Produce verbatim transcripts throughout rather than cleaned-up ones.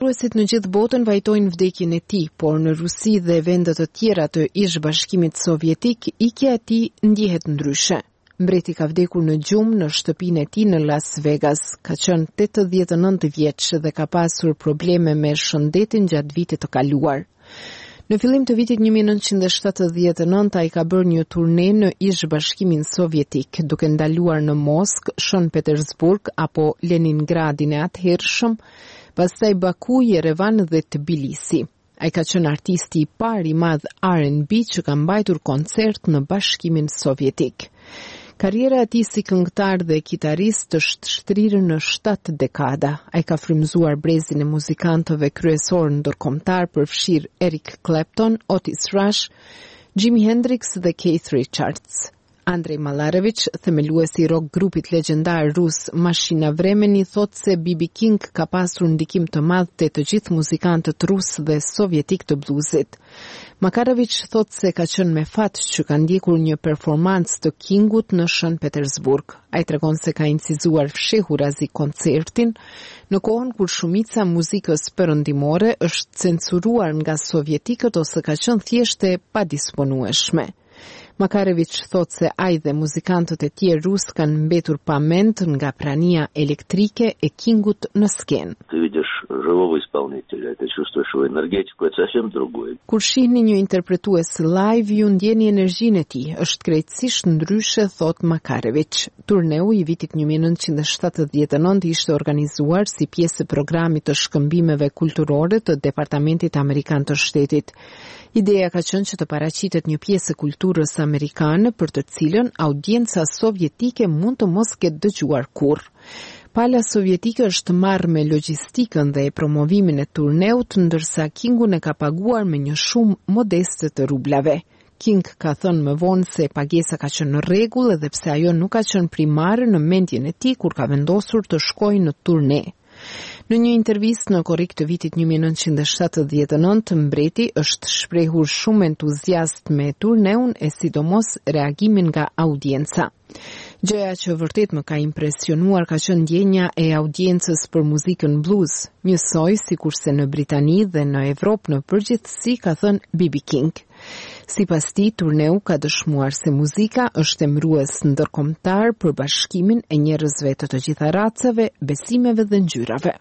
Qëndruesit në gjithë botën vajtojnë vdekjen e tij, por në Rusi dhe vende të tjera të ish-bashkimit sovjetik, ikja e tij ndihet ndryshe. Mbreti ka vdekur në gjumë në shtëpinë e tij në Las Vegas. Ka qenë tetëdhjetë e nëntë vjeç dhe ka pasur probleme me shëndetin gjatë vitit të kaluar. Në fillim të vitit një mijë e nëntëqind e shtatëdhjetë e nëntë ai ka bërë një turne në ish-bashkimin sovjetik, duke ndaluar në Moskë, Shën Petersburg apo Leningradin e atëhershëm, pastaj Baku, Yerevan dhe Tbilisi. Ai ka qenë artisti i parë i madh R and B që ka mbajtur koncert në Bashkimin Sovjetik. Karriera e tij si këngëtar dhe kitarist është shtrirë në shtatë dekada. Ai ka frymëzuar brezin e muzikantëve kryesor ndërkombëtar përfshir Eric Clapton, Otis Rush, Jimi Hendrix dhe Keith Richards. Andrei Malarevic, themeluesi i rock grupit legjendar rus Mashina Vremeni, thot se B B King ka pasur ndikim të madh te të gjithë muzikantët rus dhe sovjetik të bluzit. Makarevic thot se ka qenë me fat që ka ndjekur një performancë të Kingut në Shën Petersburg. Ai tregon se ka incizuar fshehurazi koncertin në kohën kur shumica muzikës perëndimore është censuruar nga sovjetikët ose ka qenë thjesht e padisponueshme. Makarevic thot se ai dhe muzikantët e tjerë rus kanë mbetur pa mend nga prania elektrike e Kingut në skenë. Живого исполнителя, это чувствуешь его энергетику, это совсем другое. Kur shihni një interpretues live, ju ndjeni energjinë e tij, është krejtësisht ndryshe, thot Makarevic. Turneu i vitit një mijë e nëntëqind e shtatëdhjetë e nëntë ishte organizuar si pjesë e programit të shkëmbimeve kulturore të Departamentit Amerikan të Shtetit. Ideja ka qenë që të paraqitet një pjesë e kulturës amerikane për të cilën audienca sovjetike mund të mos ketë dëgjuar kurrë. Pala sovjetike është marrë me logjistikën dhe e promovimin e turneut, ndërsa Kingun e ka paguar me një shumë modeste të rublave. King ka thënë më vonë se pagesa ka qenë në rregull edhe pse ajo nuk ka qenë primare në mendjen e tij kur ka vendosur të shkojë në turne. Në një intervistë në korrik të vitit një mijë e nëntëqind e shtatëdhjetë e nëntë, mbreti është shprehur shumë entuziast me turneun e sidomos reagimin nga audienca. Gjëja që vërtet më ka impresionuar ka qenë ndjenja e audiencës për muzikën blues, njësoj sikurse në Britani dhe në Evropë në përgjithësi, ka thënë B B King. Sipas tij, turneu ka dëshmuar se muzika është emërues ndërkombëtar për bashkimin e njerëzve të të gjitha racave, besimeve dhe ngjyrave.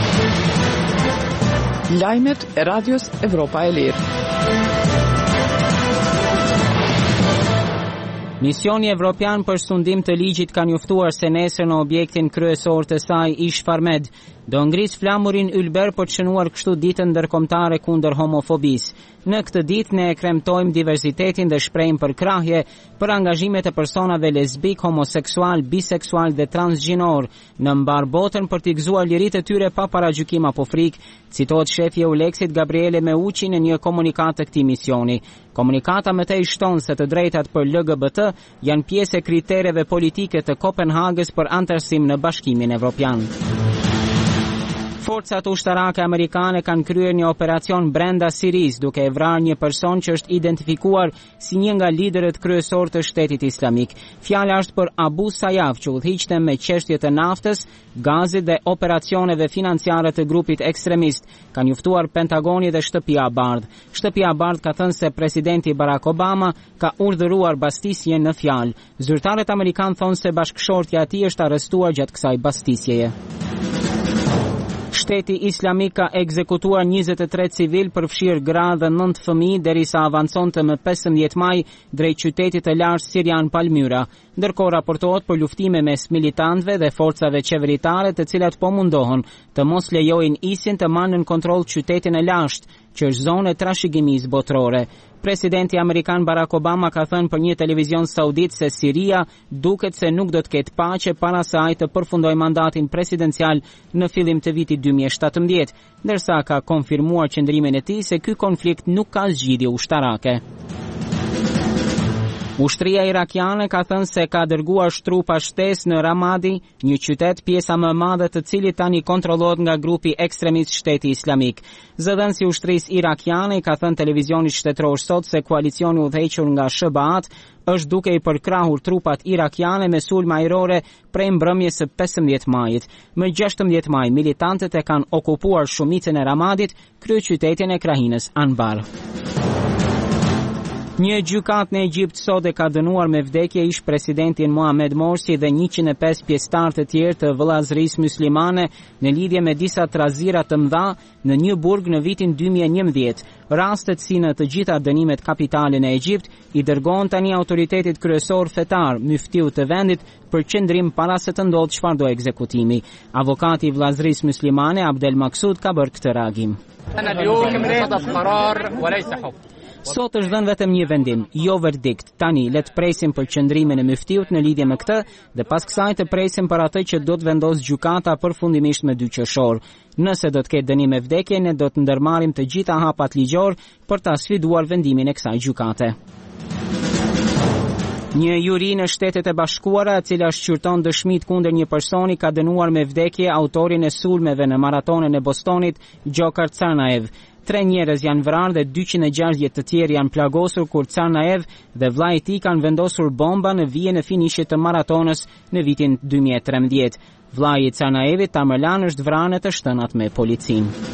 Lajmet e Radios Evropa e Lirë. Misioni Evropian për sundim të ligjit ka njoftuar se nesër në objektin kryesor të saj Ish Farmed do ngris flamurin ylber për të shënuar kështu ditën ndërkombëtare kundër homofobisë. Në këtë ditë ne e kremtojmë diversitetin dhe shprehim përkrahje për angazhimet e personave lesbik, homoseksual, biseksual dhe transgjinor në mbar botën për t'i gëzuar liritë e tyre pa paragjykim apo frikë, citohet shefi e Uleksit Gabriele Meucci në një komunikat të këtij misioni. Komunikata më tej shton se të drejtat për L G B T janë pjesë e kritereve politike të Kopenhagës për antarësim në Bashkimin Evropian. Forcat ushtarake amerikane kanë kryer një operacion brenda Sirisë duke e vrarë një person që është identifikuar si një nga liderët kryesor të Shtetit Islamik. Fjala është për Abu Sayyaf, që udhëhiqte me çështje të naftës, gazit dhe operacioneve financiare të grupit ekstremist, ka njoftuar Pentagoni dhe Shtëpia e Bardhë. Shtëpia e Bardhë ka thënë se presidenti Barack Obama ka urdhëruar bastisje në fjalë. Zyrtarët amerikanë thonë se bashkëshortja e tij është arrestuar gjatë kësaj bastisjeje. Shteti Islamik ka ekzekutuar njëzet e tre civil përfshirë gra dhe nëntë fëmijë derisa avanconte më pesëmbëdhjetë maj drejt qytetit të lartë sirian Palmyra. Ndërkohë raportohet për luftime mes militantëve dhe forcave qeveritare të cilat po mundohen të mos lejojnë ISIN të marrë në kontroll qytetin e lashtë, që është zonë e trashëgimisë botërore. Presidenti amerikan Barack Obama ka thënë për një televizion saudit se Siria duket se nuk do të ketë paqe para se ai të përfundojë mandatin presidencial në fillim të vitit dy mijë e shtatëmbëdhjetë, ndërsa ka konfirmuar qëndrimin e tij se ky konflikt nuk ka zgjidhje ushtarake. Ushtria irakiane ka thënë se ka dërguar trupa shtesë në Ramadi, një qytet pjesa më e madhe të cilit tani kontrollohet nga grupi ekstremist Shteti Islamik. Zëdhënësi i ushtrisë irakiane ka thënë televizionit shtetëror sot se koalicioni udhëhequr nga S B A-t është duke i përkrahur trupat irakiane me sulme ajrore prej mbrëmjes së pesëmbëdhjetë majit. Më gjashtëmbëdhjetë maj, militantët e kanë okupuar shumicën e Ramadit, kryeqytetin e krahinës Anbar. Një gjykat në Egjipt sot e ka dënuar me vdekje ish presidentin Mohamed Morsi dhe njëqind e pesë pjesëtar të tjerë të vëllazërisë muslimane në lidhje me disa trazira të mëdha në një burg në vitin dy mijë e njëmbëdhjetë. Rastet si në të gjitha dënimet kapitale në Egjipt i dërgohen tani autoritetit kryesor fetar, muftiu të vendit, për qendrim para se të ndodhë çfarëdo ekzekutimi. Avokati i vëllazërisë muslimane Abdel Maksud ka bërë këtë reagim. Sot është dhënë vetëm një vendim, jo verdikt. Tani le të presim për qëndrimin e muftiut në lidhje me këtë dhe pas kësaj të presim për atë që do të vendosë gjykata përfundimisht me dy qershor. Nëse do të ketë dënim me vdekje, ne do të ndërmarrim të gjitha hapat ligjor për ta sfiduar vendimin e kësaj gjykate. Një juri në Shtetet e Bashkuara, e cila shqyrton dëshmitë kundër një personi, ka dënuar me vdekje autorin e sulmeve në maratonën e Bostonit, Gjokar Tsarnaev. Tre njerëz janë vrarë dhe dyqind e gjashtëdhjetë të tjerë janë plagosur kur Tsarnaev dhe vllai i tij kanë vendosur bomba në vijen e finishit të maratonës në vitin dy mijë e trembëdhjetë. Vllai i Tsarnaevit, Tamerlan, është vrarë në të shtënat me policinë.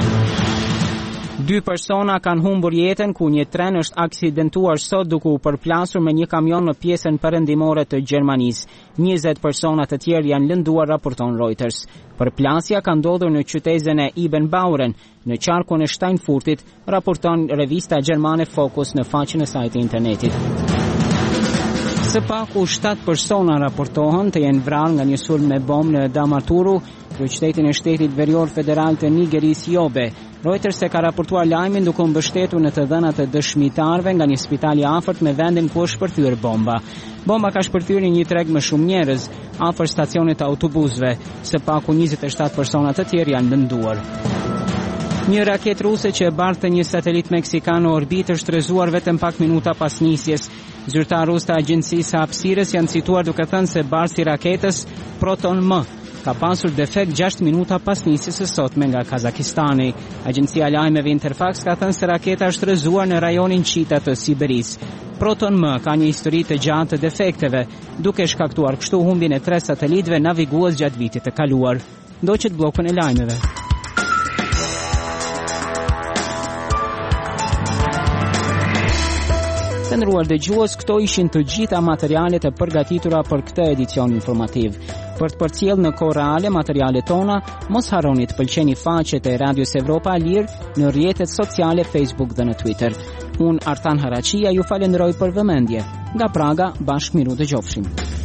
Dy persona kanë humbur jetën kur një tren është aksidentuar sot duke u përplasur me një kamion në pjesën perëndimore të Gjermanisë. njëzet persona të tjerë janë lënduar, raporton Reuters. Përplasja ka ndodhur në qytetin e Ibn Bauren, në qarkun e Steinfurtit, raporton revista gjermane Focus në faqen e saj të internetit. Së paku shtatë persona raportohen të jenë vrarë nga një sulm me bombë në Damaturu, kryeqytetin e shtetit verior federal të Nigerisë Yobe. Reuters e ka raportuar lajmin duke u mbështetur në të dhënat e dëshmitarëve nga një spital i afërt me vendin ku është shpërthyer bomba. Bomba ka shpërthyer në një treg me shumë njerëz afër stacionit të autobusëve. Së paku njëzet e shtatë persona të tjerë janë lënduar. Një raket ruse që e bartë një satelit meksikan në orbitë është rrezuar vetëm pak minuta pas nisjes. Zyrtar rus të agjencisë së hapësirës janë cituar duke thënë se bartësi i raketës Proton M ka pasur defekt gjashtë minuta pas nisjes së sotme nga Kazakistani. Agjencia e lajmeve Interfax ka thënë se raketa është rrezuar në rajonin Çita të Siberisë. Proton M ka një histori të gjatë të defekteve, duke shkaktuar kështu humbjen e tre satelitëve navigues gjatë vitit të kaluar. Ndoqet bllokun e lajmeve. Të nderuar dëgjues, këto ishin të gjitha materialet e përgatitura për këtë edicion informativ. Për të përcjellë në kohë reale materialet tona, mos harroni të pëlqeni faqet e Radios Evropa e Lirë në rrjetet sociale Facebook dhe në Twitter. Unë Artan Haraqia ju falenderoj për vëmendje. Nga Praga, bashkë miru dëgjofshim.